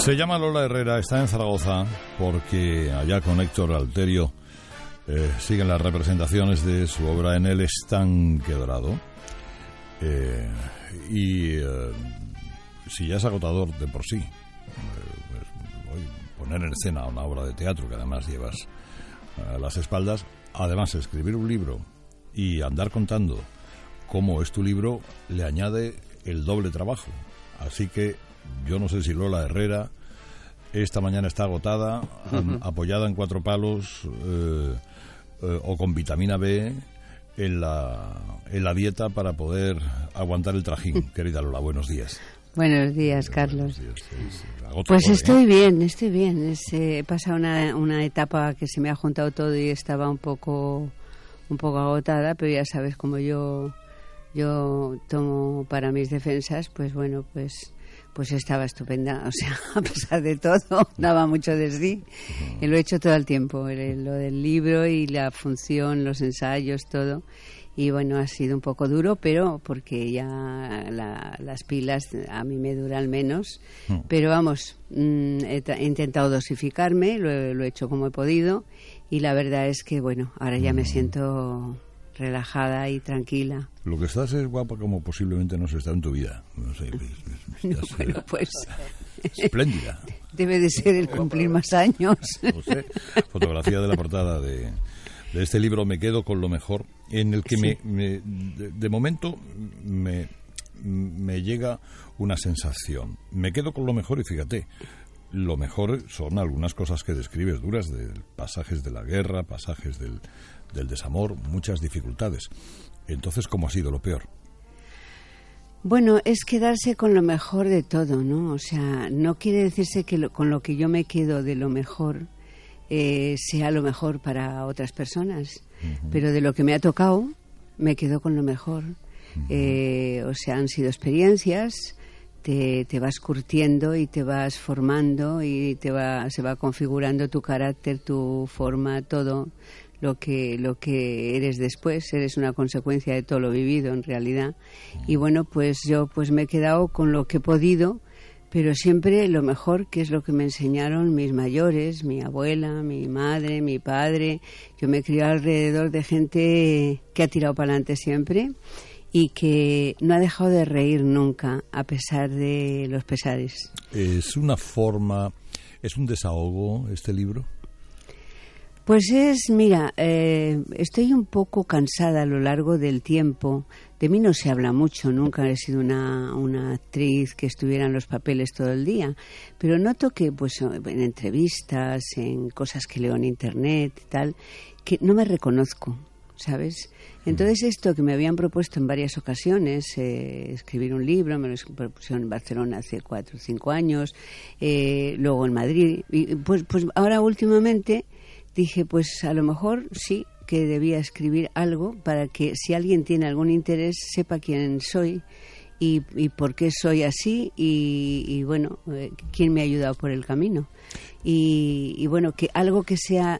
Se llama Lola Herrera, está en Zaragoza, porque allá con Héctor Alterio siguen las representaciones de su obra en el Estanque Dorado. Si ya es agotador de por sí, poner en escena una obra de teatro que además llevas a las espaldas, además escribir un libro y andar contando cómo es tu libro, le añade el doble trabajo. Así que yo no sé si Lola Herrera esta mañana está agotada, apoyada en 4 palos o con vitamina B en la dieta para poder aguantar el trajín. Querida Lola, buenos días. Buenos días, Carlos. Pues estoy bien. He pasado una etapa que se me ha juntado todo y estaba un poco agotada, pero ya sabes, como yo tomo para mis defensas, pues bueno, pues estaba estupenda. O sea, a pesar de todo, daba mucho de sí. Y lo he hecho todo el tiempo, lo del libro y la función, los ensayos, todo. Y bueno, ha sido un poco duro, pero porque ya las pilas a mí me duran menos. Pero vamos, he intentado dosificarme, lo he hecho como he podido. Y la verdad es que, bueno, ahora ya me siento relajada y tranquila. Lo que estás es guapa como posiblemente no se está en tu vida. No sé, estás, bueno, pues espléndida. Debe de ser el cumplir más años. No sé, fotografía de la portada de este libro, Me quedo con lo mejor, en el que sí. de momento me llega una sensación. Me quedo con lo mejor y fíjate, lo mejor son algunas cosas que describes duras, de pasajes de la guerra, pasajes del desamor, muchas dificultades. Entonces, ¿cómo ha sido lo peor? Bueno, es quedarse con lo mejor de todo, ¿no? O sea, no quiere decirse que con lo que yo me quedo de lo mejor sea lo mejor para otras personas, pero de lo que me ha tocado me quedo con lo mejor. O sea, han sido experiencias, te vas curtiendo y te vas formando y se va configurando tu carácter, tu forma, todo lo que eres después. Eres una consecuencia de todo lo vivido en realidad. Y bueno, pues yo me he quedado con lo que he podido, pero siempre lo mejor, que es lo que me enseñaron mis mayores, mi abuela, mi madre, mi padre. Yo me he criado alrededor de gente que ha tirado para adelante siempre y que no ha dejado de reír nunca, a pesar de los pesares. ¿Es un desahogo este libro? Pues mira, estoy un poco cansada a lo largo del tiempo. De mí no se habla mucho, nunca he sido una actriz que estuviera en los papeles todo el día, pero noto que pues en entrevistas, en cosas que leo en internet y tal, que no me reconozco, ¿sabes? Entonces esto que me habían propuesto en varias ocasiones, escribir un libro, me lo propusieron en Barcelona hace 4 o 5 años, luego en Madrid, y pues ahora últimamente dije, pues a lo mejor sí que debía escribir algo para que si alguien tiene algún interés sepa quién soy y por qué soy así y bueno, quién me ha ayudado por el camino. Y bueno, que algo que sea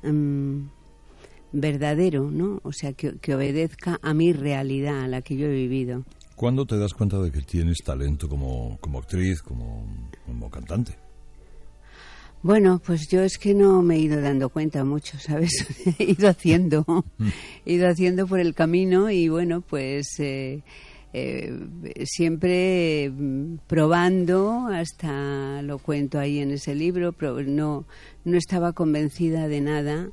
verdadero, ¿no? O sea, que obedezca a mi realidad, a la que yo he vivido. ¿Cuándo te das cuenta de que tienes talento como actriz, como cantante? Bueno, pues yo es que no me he ido dando cuenta mucho, ¿sabes? He ido haciendo por el camino y bueno, pues siempre probando, hasta lo cuento ahí en ese libro, pero no estaba convencida de nada.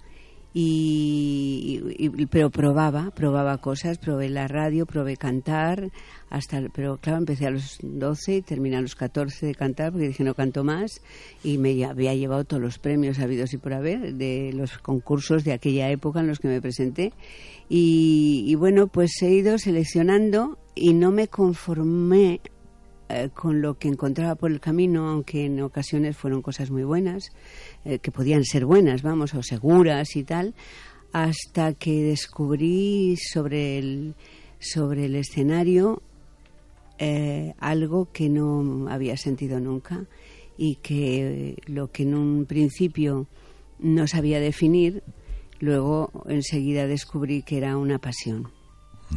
Pero probaba cosas, probé la radio, probé cantar, pero claro, empecé a los 12 y terminé a los 14 de cantar porque dije no canto más y me había llevado todos los premios habidos y por haber de los concursos de aquella época en los que me presenté y bueno, pues he ido seleccionando y no me conformé con lo que encontraba por el camino, aunque en ocasiones fueron cosas muy buenas, que podían ser buenas, vamos, o seguras y tal, hasta que descubrí sobre el escenario algo que no había sentido nunca y que lo que en un principio no sabía definir, luego enseguida descubrí que era una pasión.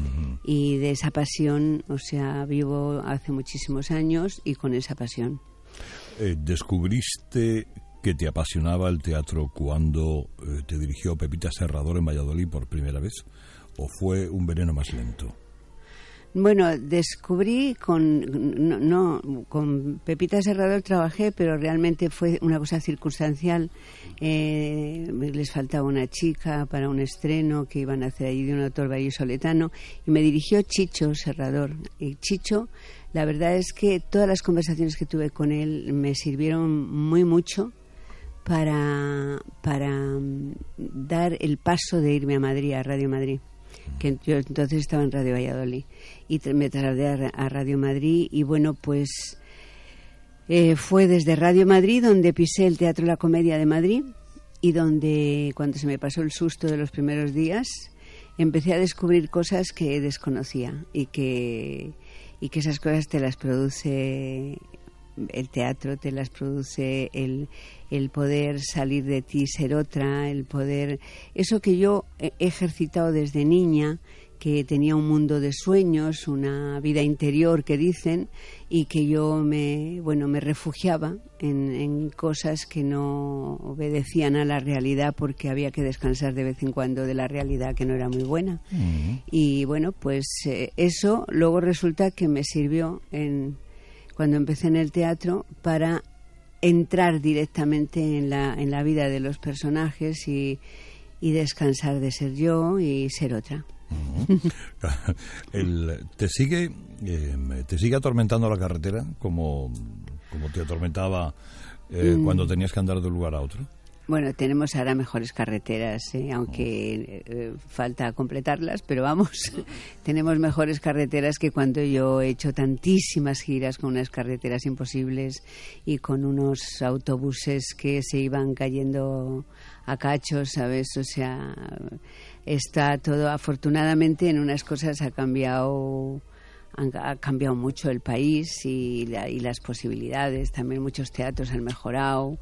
Y de esa pasión, o sea, vivo hace muchísimos años y con esa pasión. ¿Descubriste que te apasionaba el teatro cuando te dirigió Pepita Serrador en Valladolid por primera vez? ¿O fue un veneno más lento? Bueno, descubrí con Pepita Serrador trabajé, pero realmente fue una cosa circunstancial. Les faltaba una chica para un estreno que iban a hacer allí de un autor vallisoletano y me dirigió Chicho Serrador. Y Chicho, la verdad es que todas las conversaciones que tuve con él me sirvieron muy mucho para dar el paso de irme a Madrid, a Radio Madrid, que yo entonces estaba en Radio Valladolid y me trasladé a Radio Madrid y bueno, pues fue desde Radio Madrid donde pisé el Teatro La Comedia de Madrid y donde, cuando se me pasó el susto de los primeros días, empecé a descubrir cosas que desconocía y que esas cosas te las produce el teatro, te las produce el poder salir de ti, ser otra, el poder... Eso que yo he ejercitado desde niña, que tenía un mundo de sueños, una vida interior que dicen, y que yo me refugiaba en cosas que no obedecían a la realidad porque había que descansar de vez en cuando de la realidad que no era muy buena. Y bueno, pues eso luego resulta que me sirvió cuando empecé en el teatro para entrar directamente en la vida de los personajes y descansar de ser yo y ser otra. ¿Te sigue atormentando la carretera como te atormentaba cuando tenías que andar de un lugar a otro? Bueno, tenemos ahora mejores carreteras, aunque falta completarlas, pero vamos, tenemos mejores carreteras que cuando yo he hecho tantísimas giras con unas carreteras imposibles y con unos autobuses que se iban cayendo a cachos, ¿sabes? O sea, está todo, afortunadamente en unas cosas ha cambiado mucho el país y las posibilidades, también muchos teatros han mejorado.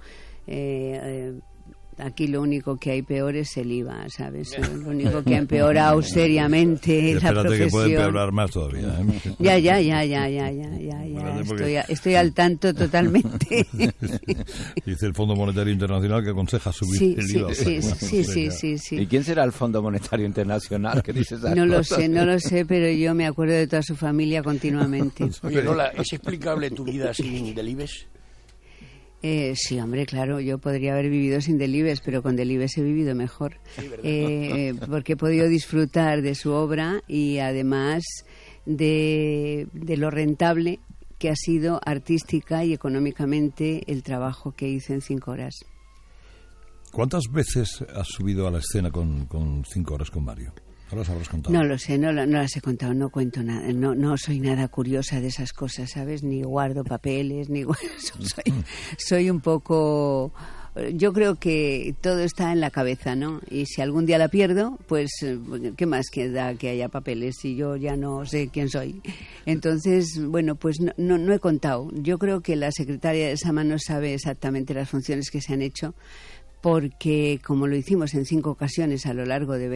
Aquí lo único que hay peor es el IVA, ¿sabes? Lo único que ha empeorado seriamente la profesión. Espérate que puede empeorar más todavía. Ya. Estoy al tanto totalmente. Dice el Fondo Monetario Internacional que aconseja subir el IVA. Sí. ¿Y quién será el Fondo Monetario Internacional que dice esas cosas? No lo sé, pero yo me acuerdo de toda su familia continuamente. Oye, Lola, ¿es explicable tu vida sin Delibes? Sí, hombre, claro, yo podría haber vivido sin Delibes, pero con Delibes he vivido mejor, porque he podido disfrutar de su obra y además de lo rentable que ha sido artística y económicamente el trabajo que hice en 5 horas. ¿Cuántas veces has subido a la escena con 5 horas con Mario? ¿No las habrás contado? No lo sé, no las he contado, no cuento nada, no soy nada curiosa de esas cosas, ¿sabes? Ni guardo papeles, soy un poco... Yo creo que todo está en la cabeza, ¿no? Y si algún día la pierdo, pues ¿qué más queda que haya papeles si yo ya no sé quién soy? Entonces, bueno, pues no he contado. Yo creo que la secretaria de Sama no sabe exactamente las funciones que se han hecho, porque como lo hicimos en 5 ocasiones a lo largo de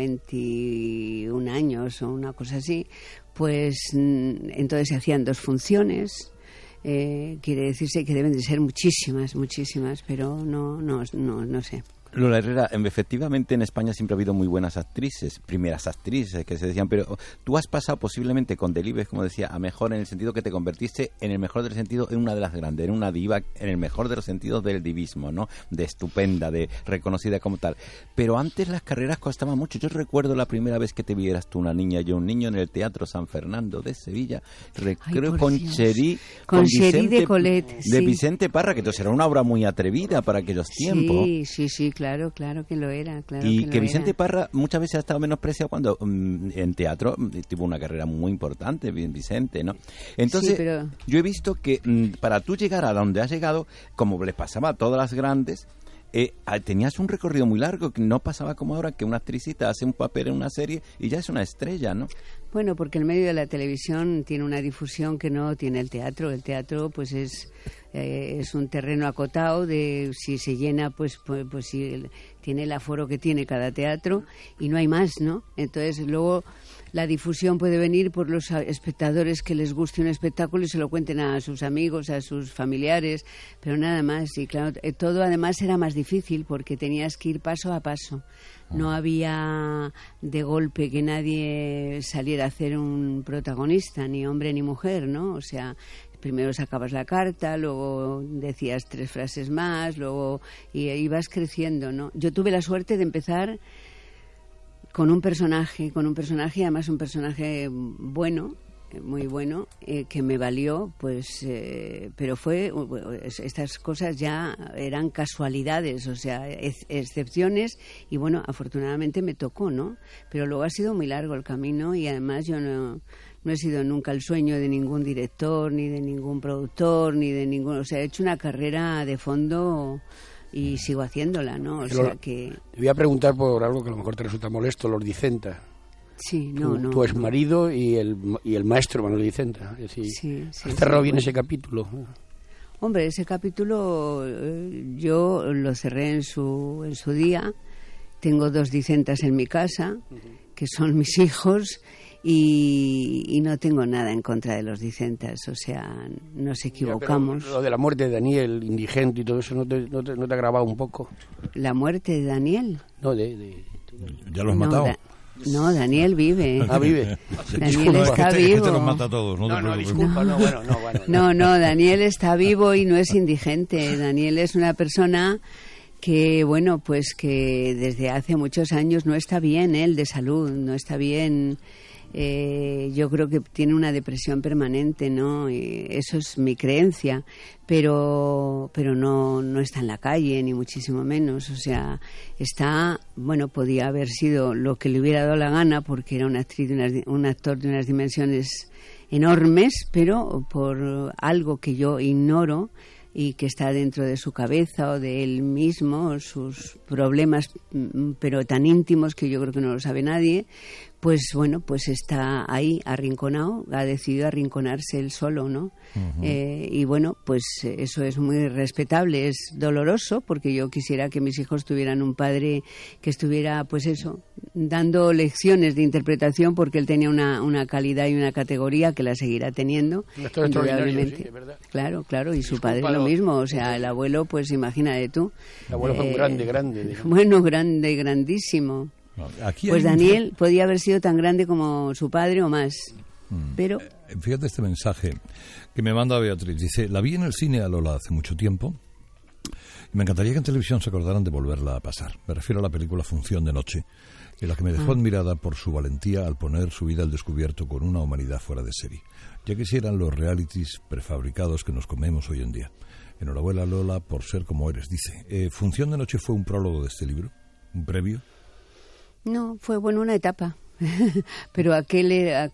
21 años o una cosa así, pues entonces se hacían 2 funciones. Quiere decirse que deben de ser muchísimas, pero no sé. Lola Herrera, efectivamente en España siempre ha habido muy buenas actrices, primeras actrices que se decían, pero tú has pasado posiblemente con Delibes, como decía, a mejor en el sentido que te convertiste, en el mejor del sentido, en una de las grandes, en una diva, en el mejor de los sentidos del divismo, ¿no? De estupenda, de reconocida como tal. Pero antes las carreras costaban mucho. Yo recuerdo la primera vez que te vieras tú, una niña, yo un niño, en el Teatro San Fernando de Sevilla, creo con Cherí, con Cherí de Colet, de Vicente Parra, que entonces era una obra muy atrevida para aquellos tiempos. Sí, claro que lo era. Y que Vicente Parra muchas veces ha estado menospreciado cuando en teatro tuvo una carrera muy importante, Vicente, ¿no? Entonces, sí, pero... yo he visto que para tú llegar a donde has llegado, como les pasaba a todas las grandes, tenías un recorrido muy largo, que no pasaba como ahora que una actricita hace un papel en una serie y ya es una estrella, ¿no? Bueno, porque el medio de la televisión tiene una difusión que no tiene el teatro. El teatro, pues es un terreno acotado de si se llena, pues si tiene el aforo que tiene cada teatro y no hay más, ¿no? Entonces luego la difusión puede venir por los espectadores que les guste un espectáculo y se lo cuenten a sus amigos, a sus familiares, pero nada más. Y claro, todo además era más difícil porque tenías que ir paso a paso. No había de golpe que nadie saliera a hacer un protagonista, ni hombre ni mujer, ¿no? O sea, primero sacabas la carta, luego decías 3 frases más, luego ibas creciendo, ¿no? Yo tuve la suerte de empezar con un personaje, además un personaje bueno, muy bueno, que me valió, pues, pero estas cosas ya eran casualidades, o sea, excepciones, y bueno, afortunadamente me tocó, ¿no? Pero luego ha sido muy largo el camino y además yo no he sido nunca el sueño de ningún director, ni de ningún productor, ni de ningún, o sea, he hecho una carrera de fondo y sigo haciéndola, ¿no? O sea que... Te voy a preguntar por algo que a lo mejor te resulta molesto, los Dicenta. Sí, Tu exmarido y el maestro Manuel Dicenta. Es decir, sí, ¿has cerrado bien ese capítulo? Hombre, ese capítulo yo lo cerré en su día. Tengo 2 Dicentas en mi casa, que son mis hijos, y no tengo nada en contra de los Dicentas, o sea, nos equivocamos. Lo de la muerte de Daniel, indigente y todo eso, ¿no te ha grabado un poco? ¿La muerte de Daniel? No, ¿Ya lo has matado? No, Daniel vive. Ah, vive. Daniel está vivo. Este los mata a todos, no te preocupes. Disculpa, bueno. No, Daniel está vivo y no es indigente. Daniel es una persona que, bueno, pues que desde hace muchos años no está bien, él de salud, no está bien. Yo creo que tiene una depresión permanente, ¿no? Y eso es mi creencia, pero no está en la calle, ni muchísimo menos. O sea, podía haber sido lo que le hubiera dado la gana, porque era una actriz, un actor de unas dimensiones enormes, pero por algo que yo ignoro y que está dentro de su cabeza o de él mismo, sus problemas, pero tan íntimos que yo creo que no lo sabe nadie, pues bueno, pues está ahí arrinconado, ha decidido arrinconarse él solo, ¿no? Uh-huh. Y bueno, pues eso es muy respetable, es doloroso, porque yo quisiera que mis hijos tuvieran un padre que estuviera, pues eso, dando lecciones de interpretación, porque él tenía una calidad y una categoría que la seguirá teniendo, indudablemente. Sí, claro, y su padre lo mismo, o sea, el abuelo, pues imagínate tú. El abuelo fue un grande. Digamos. Bueno, grandísimo. Pues Daniel podía haber sido tan grande como su padre o más, pero... Fíjate este mensaje que me manda Beatriz. Dice, la vi en el cine a Lola hace mucho tiempo y me encantaría que en televisión se acordaran de volverla a pasar. Me refiero a la película Función de Noche, en la que me dejó admirada por su valentía al poner su vida al descubierto con una humanidad fuera de serie. Ya quisieran los realities prefabricados que nos comemos hoy en día. Enhorabuena, Lola, por ser como eres, dice. ¿Función de Noche fue un prólogo de este libro? ¿Un previo? No, fue una etapa, pero aquella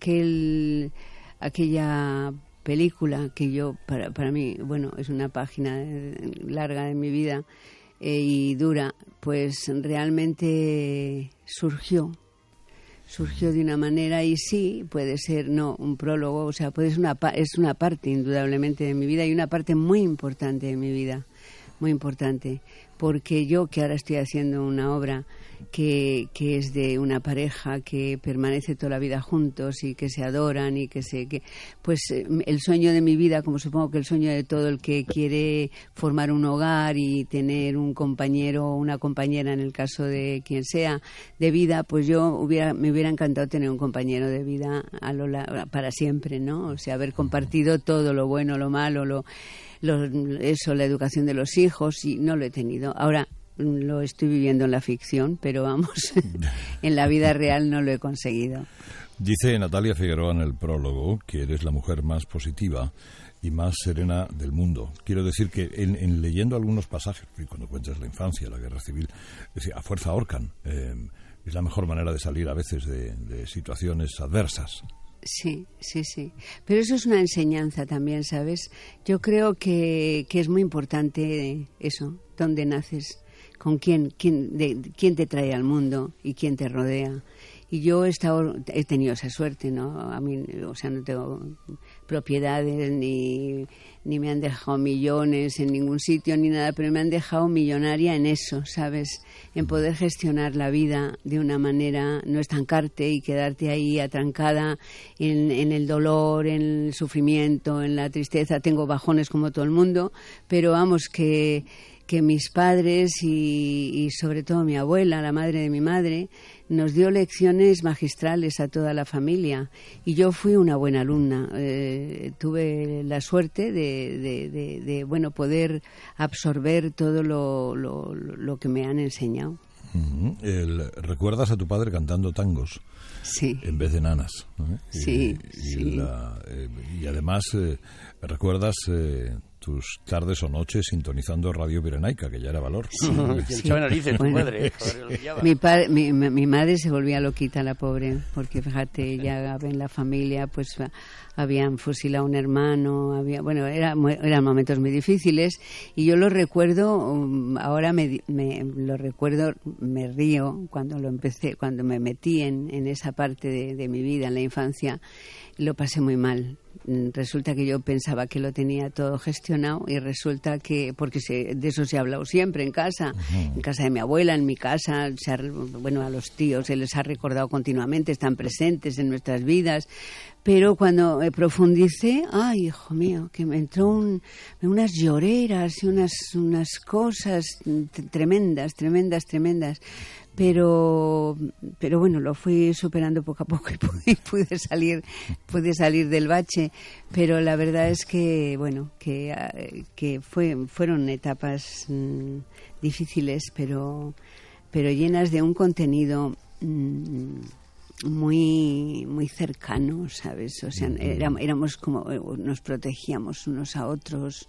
película que yo, para mí, bueno, es una página larga de mi vida y dura, pues realmente surgió de una manera, y sí, puede ser, no, un prólogo, o sea, es una parte indudablemente de mi vida y una parte muy importante de mi vida, muy importante, porque yo que ahora estoy haciendo una obra que es de una pareja que permanece toda la vida juntos y que se adoran y pues el sueño de mi vida, como supongo que el sueño de todo el que quiere formar un hogar y tener un compañero o una compañera, en el caso de quien sea, de vida, pues me hubiera encantado tener un compañero de vida para siempre, ¿no? O sea, haber compartido todo, lo bueno, lo malo, la educación de los hijos, y no lo he tenido. Ahora lo estoy viviendo en la ficción, pero vamos, en la vida real no lo he conseguido. Dice Natalia Figueroa en el prólogo que eres la mujer más positiva y más serena del mundo. Quiero decir que en leyendo algunos pasajes, cuando cuentas la infancia, la guerra civil, a fuerza ahorcan. Es la mejor manera de salir a veces de situaciones adversas. Sí. Pero eso es una enseñanza también, ¿sabes? Yo creo que es muy importante eso, dónde naces, con quién te trae al mundo y quién te rodea. Y yo he tenido esa suerte, ¿no? A mí, o sea, no tengo propiedades ni me han dejado millones en ningún sitio ni nada, pero me han dejado millonaria en eso, ¿sabes? En poder gestionar la vida de una manera, no estancarte y quedarte ahí atrancada en el dolor, en el sufrimiento, en la tristeza. Tengo bajones como todo el mundo, pero vamos, que mis padres y sobre todo mi abuela, la madre de mi madre, nos dio lecciones magistrales a toda la familia, y yo fui una buena alumna. Tuve la suerte de bueno, poder absorber todo lo que me han enseñado. ¿Recuerdas a tu padre cantando tangos? Sí. En vez de nanas, ¿no? Sí, sí. Y además recuerdas tus tardes o noches sintonizando Radio Pirenaica, que ya era valor. Sí. Mi madre se volvía loquita, la pobre, porque fíjate, ya en la familia pues habían fusilado a un hermano, eran momentos muy difíciles, y yo lo recuerdo, ahora me río cuando cuando me metí en esa parte de mi vida, en la infancia. Lo pasé muy mal. Resulta que yo pensaba que lo tenía todo gestionado, y resulta que, porque de eso se ha hablado siempre en casa, en casa de mi abuela, en mi casa, a los tíos se les ha recordado continuamente, están presentes en nuestras vidas. Pero cuando profundicé, ay, hijo mío, que me entró unas lloreras y unas cosas tremendas. Pero bueno, lo fui superando poco a poco y pude salir del bache. Pero la verdad es que, bueno, que fueron etapas difíciles, pero llenas de un contenido muy muy cercano, ¿sabes? O sea, éramos como, nos protegíamos unos a otros.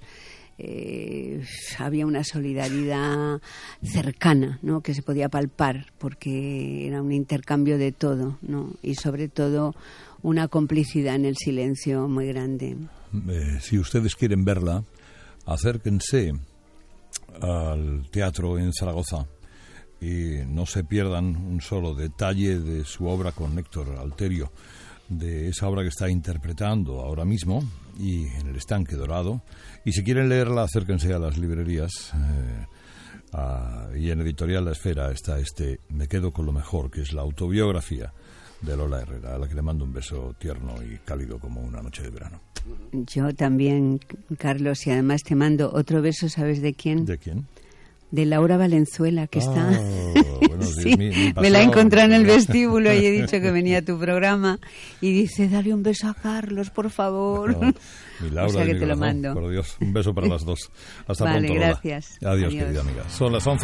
Había una solidaridad cercana, ¿no? Que se podía palpar, porque era un intercambio de todo, ¿no? Y sobre todo una complicidad en el silencio muy grande. Si ustedes quieren verla, acérquense al teatro en Zaragoza y no se pierdan un solo detalle de su obra con Héctor Alterio, de esa obra que está interpretando ahora mismo y en el Estanque Dorado. Y si quieren leerla, acérquense a las librerías, y en Editorial La Esfera está Me quedo con lo mejor, que es la autobiografía de Lola Herrera, a la que le mando un beso tierno y cálido como una noche de verano. Yo también, Carlos, y además te mando otro beso, ¿sabes de quién? ¿De quién? De Laura Valenzuela, que está... Bueno, sí, me la he encontrado en el vestíbulo y he dicho que venía a tu programa, y dice, dale un beso a Carlos, por favor. No, mi Laura, o sea que mi te corazón, lo mando. Por Dios, un beso para las dos. Hasta vale, pronto, Lola. Gracias. Adiós, querida amiga. Son las 11.